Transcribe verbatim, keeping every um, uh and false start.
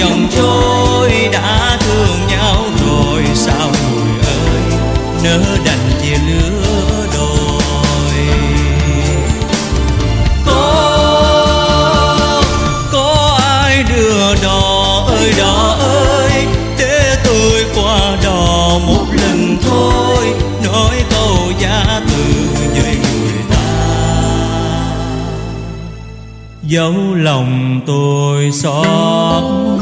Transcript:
dòng trôi đã thương nhau rồi sao người ơi nỡ đành chia lứa đôi. Có có ai đưa đò ơi đò ơi để tôi qua đò một lần thôi, nói câu giá từ với người ta. Dẫu lòng tôi xót